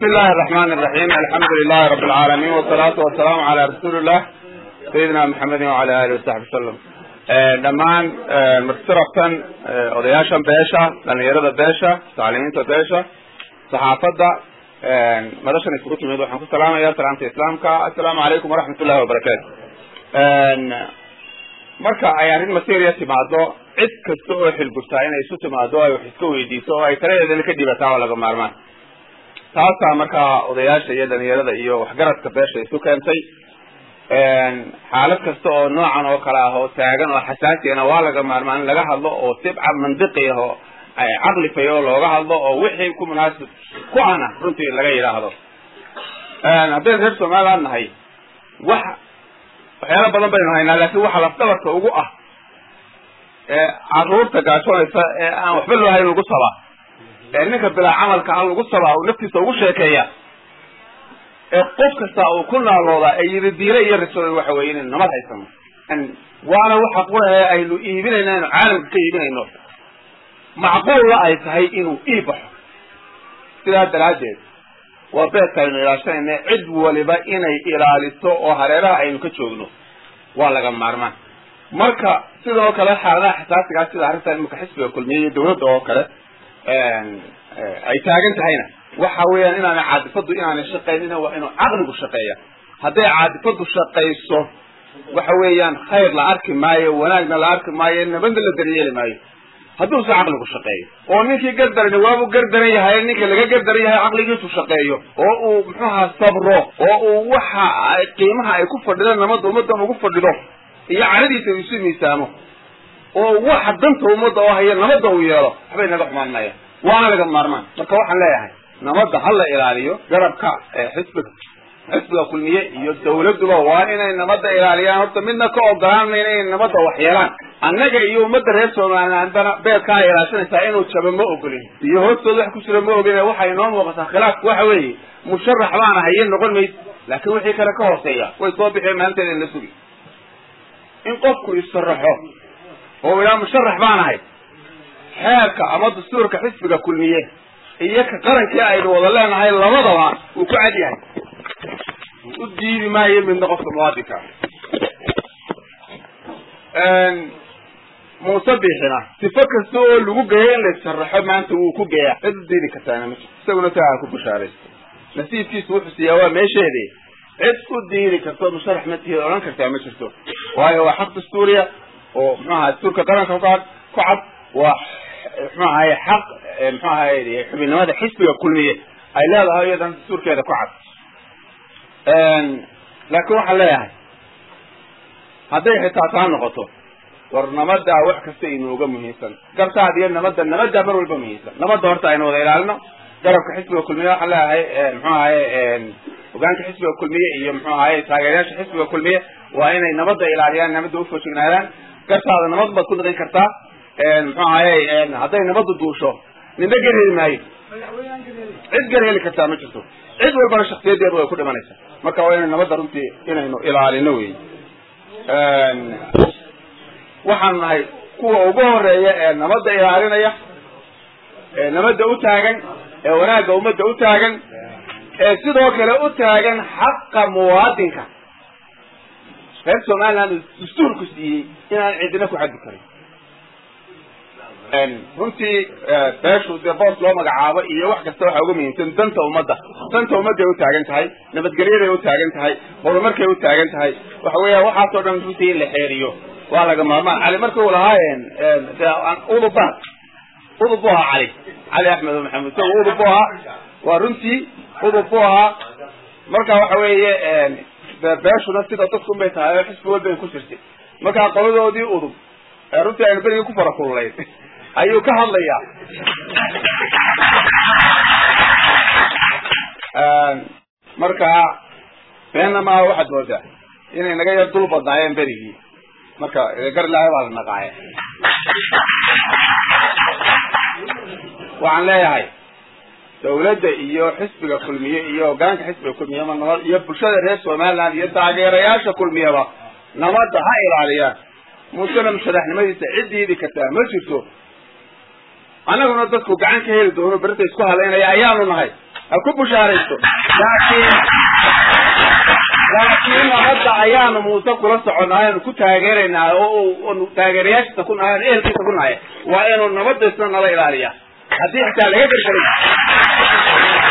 بسم الله الرحمن الرحيم. الحمد لله رب العالمين والصلاة والسلام على رسول الله سيدنا محمد وعلى آله وصحبه وسلم. دمان مرترفا odayaasha beesha dhalinyarada beesha tacliiminta beesha saxaafada madashan isugu timid waxaan ku salaamayaa salaamta islaamka. assalaamu calaykum waraxmatullahi wabarakaatu. marka ay arrin materia timaado cid kasta oo xilgurtaa inay isu timaado ay wax iska weydiiso oo ay taladeeda ka dhibataa laga maarmaan. taasaa markaa odayaasha iyo dhalinyarada iyo waxgaradka beesha isu keentay. xaalad kasta oo noocan oo kale ah oo taagan oo xasaasiyana waa laga maarmaan in laga hadlo oo sibca mandiqi ah oo caqli fayo looga hadlo oo wixii ku munaasib ku ana runtii laga yiraahdo. haddii reer Soomaaliland nahay waxyaalo badan baynu haynaa, laakiin waxa lafdabarka ugu ah caruurta gaashoonaysa ee aan waxba loo hayn ugu sabaa ninka bilaa camalka aan lagu sabaa oo naftiisa ugu sheekeeya qof kasta uu ku naalooda ay diile iyo rasuul waxa weeye in nabad haysano waana waxa qurahay aynu iibinayno caalamka ka iibinayno macquul la ay tahay inuu iibaxo sidaa daraadeed waa beedkaynu ilaashanayna cid waliba inay ilaaliso oo hareeraha aynu ka joogno waa laga maarmaan. marka sidoo kale xaaladaha xasaasiga sida arrintan imika xisbiga kulmiye dawladda oo kale ay taagan tahayna waxa weeyaan inaan caadifadu inaan shaqeynina waa inuu aqligu shaqeeyo. hadday caadifadu shaqeyso waxa weeyaan khayr la arki maayo, wanaagna la arki maayo, nabadna la daryeeli maayo. hadduu si aqligu shaqeeyo oo ninkii gardarani waabu gardaran yahay, ninka laga gardaran yahay aqligiisu shaqeeyo oo uu muxuuha sabro oo uu waxa qiimaha ay ku fadhidaan nabadda ummaddan ugu fadhido iyo caradiisa isu miisaamo oo waxa danta ummadda oo haya nabadda uu yeelo waxbay naga xumaanayaan, waana laga maarmaan. marka waxaan leeyahay nabadda ha la ilaaliyo. garabka xisbiga kulmiye iyo dawladuba waa inay nabadda ilaaliyaan. horta midna ka ogolaanayna inay nabadda waxyeelaan. annaga iyo ummadda reer Soomaalilandana beelka ay ilaashanaysaa inuu jabo ma ogolin iyo hoostooda wax ku jira ma ogolin. waxay inoo muuqataa khilaafku waxa weeye musharax baan ahayn noqon mayd, laakiin wixii kale ka hooseeya way soo bixeen maalinteeda la sugi in qofku isaraxo oo ilaa musharax baan ahay. xeerka ama dastuurka xisbiga kulmiye iyo ka qarankii aynu wada leenahay labadaba uu ku cad yahay, u diidi maayo midna qofka muwaadinka Muuse Biixina sifa kasta oo lagu geeyo in la sharaxo maanta wuu ku geeyaa cid diidi kartaana ma jirto. isaguna taa ku bushaaraysto nasiibkiisu wuxuu siyaa waa meesheedii cid u diidi karto musharax ma tihi oran kartaa ma jirto, waayo waa xaq dastuuriya oo maxaa dastuurka qaranka ku cad waa maxaa xaq maxaa xubinimada xisbiga kulmiye ay leedahay iyadan dastuurkeeda ku cad. laakiin waxaan leeyahay hadday xitaa taa noqoto war nabadda wax kasta inooga muhiimsan. gartaad iyo nabadda mar walba muhiimsan. nabadda horta aynu wada ilaalino. garabka xisbiga kulmiye waxaan leeyahay muxuu ahaye hogaanka xisbiga kulmiye iyo muxuu ahaye taageerayaasha xisbiga kulmiye waa inay nabadda ilaaliyaan, nabadda u foojignaadaan. gartaada nabad baad ku dhaqin kartaa. muxuu ahaye hadday nabaddu duusho ninba gar heli maayo, cid gar heli kartaa ma jirto. cid walbana shakhsiyadeedu way ku dhimanaysaa. marka waa inay nabadda runtii inaynu ilaalino wey. waxaan nahay kuwa ugu horeeya ee nabadda ilaalinaya, ee nabadda u taagan, ee wanaagga ummadda u taagan, ee sidoo kale u taagan xaqa muwaadinka. reer Soomaaliland dastuurku siiyey inaan cidina ku xaddi karin. runtii beeshu dee boos loo magacaabo iyo wax kasta waxaa uga muhiimsan danta ummadda. danta ummadday u taagan tahay, nabadgelyaday u taagan tahay, horumarkay u taagan tahay. waxa weeya waxaasoo dhan runtii in la xeeriyo waa laga maarmaan. cali markuu lahaayeen udub bu ahaa cali axmed maxamed isagu udub bu ahaa, waa runtii udub bu ahaa. marka waxa weeye beeshuna sida dadku bay tahay oo xisbi walba ku jirtay. markaa qoladoodii udub runtii aynu berigii ku farakululayn ayuu ka hadlayaa. marka beena ma waxaad moodaa inay naga yar dul badnaayeen berigii. marka gar ilaahay baa la naqaaya. waxaan leeyahay dawladda iyo xisbiga kulmiye iyo hogaanka xisbiga kulmiye iyo bulshada reer Soomaaliland iyo taageerayaasha kulmiyaba nabadda ha ilaaliyaan. muusena musharaxnimadiisa cid diidi kartaa ma jirto. annaguna dadku gacan ka heli doono berita isku haleynaya ayaanu nahay. أكو بشارته لكن نبدأ أيام موسى كل صعنا نكون تاجرنا أو تاجرياش تكون إيه اللي تكون هاي وإنه نبدأ سنة الله إلهية هذه حتى لا يقدر